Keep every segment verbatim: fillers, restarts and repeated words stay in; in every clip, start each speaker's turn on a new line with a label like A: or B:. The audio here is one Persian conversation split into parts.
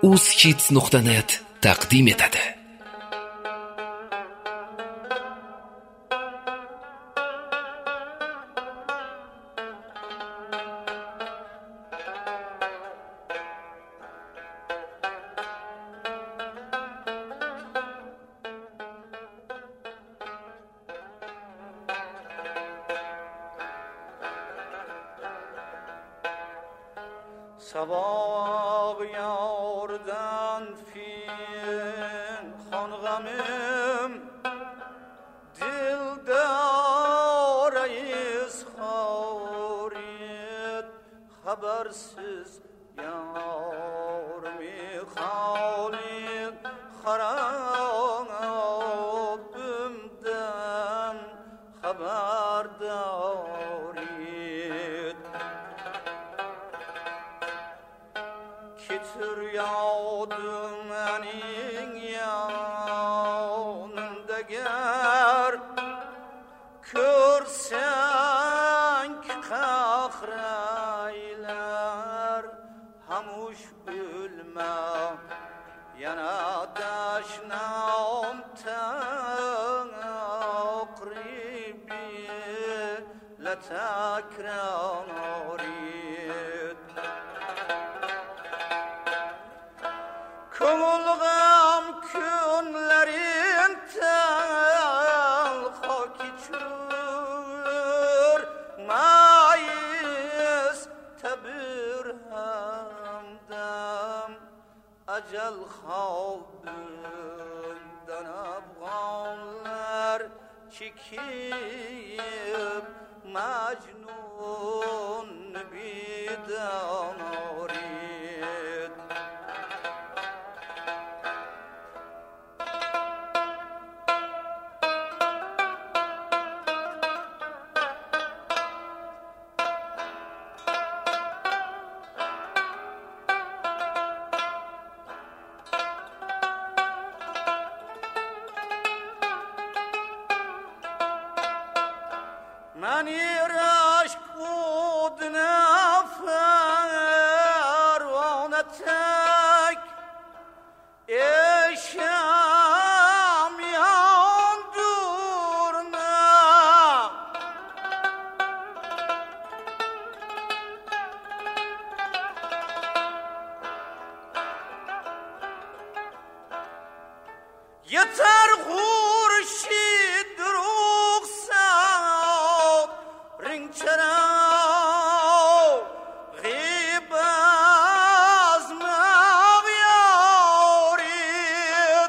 A: uzkids nuqta net taqdim etadi.
B: سواق یاردن فین خانغمم دل دارایız خارید خبرsiz yar mi خالید خرابımdan haberdارید Kitir yağdım enin yanında ger Körsen ki kahraylar Hamuş bilme yana daşnam takribi La takrarid Kömülgüm künlerin telha kiçür Mayıs tebir hemdem Acel havbünden afganlar Çekip Mecnun bidan arid من ایرش کود نفر وانتک ایشم یان دورنا yeter خورشید رخصت رنگ چرا غیب از مغیارید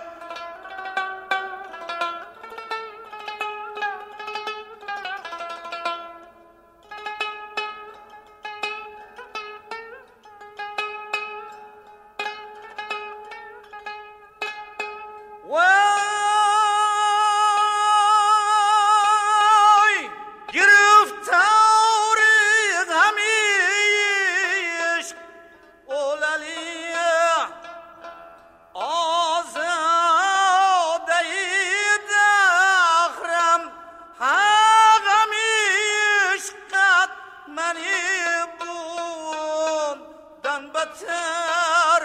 B: وای گرفتاری غمیش اوللیه آزاده دخرم ها غمیش قد منی بودن بتر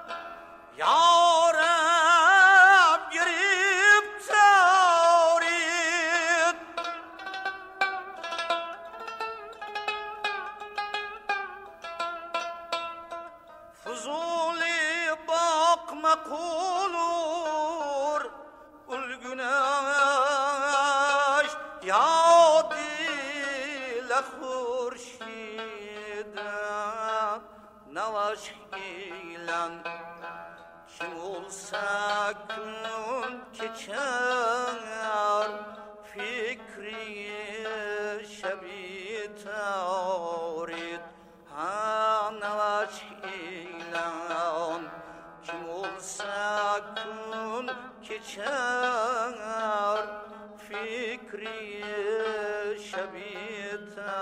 B: یارم گرفتارید فضولی bakma kulur ul güneş yad ile hurşiden navaş ilan kim olsa gün geçer fikri şebi tavrid ha navaş ilan kim olsa gün geçer fikri şebi tavrid